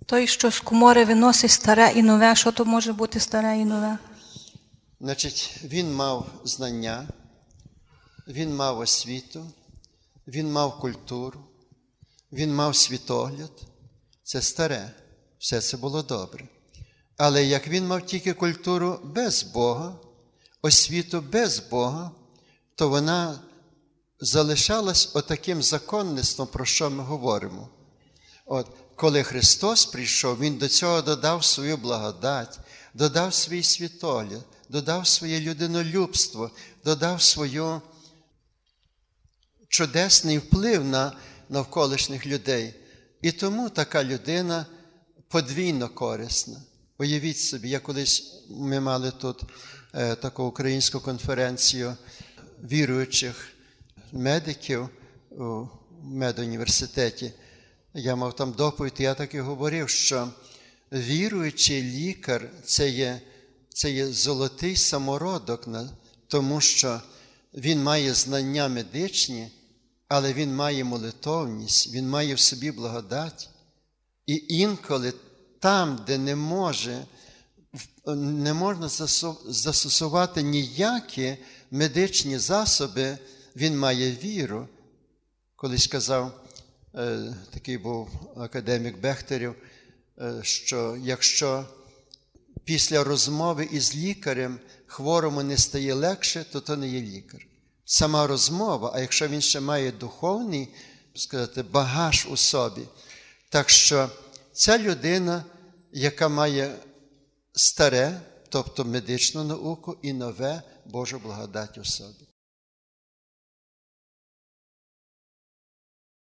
Той, що з комори виносить старе і нове, що то може бути старе і нове? Значить, він мав знання, він мав освіту, він мав культуру, він мав світогляд. Це старе, все це було добре. Але як він мав тільки культуру без Бога, освіту без Бога, то вона залишалась отаким законництвом, про що ми говоримо. Коли Христос прийшов, Він до цього додав свою благодать, додав свій світогляд, додав своє людинолюбство, додав свою чудесний вплив на навколишніх людей. І тому така людина подвійно корисна. Уявіть собі, ми мали тут таку українську конференцію віруючих медиків у медуніверситеті. Я мав там доповідь, і я так і говорив, що віруючий лікар – це є золотий самородок, тому що він має знання медичні, але він має молитовність, він має в собі благодать. І інколи там, де не можна застосувати ніякі медичні засоби, він має віру. Колись казав, такий був академік Бехтерів, що якщо після розмови із лікарем хворому не стає легше, то не є лікар. Сама розмова, а якщо він ще має духовний, багаж у собі. Так що ця людина, яка має старе, тобто медичну науку, і нове Божу благодать у собі.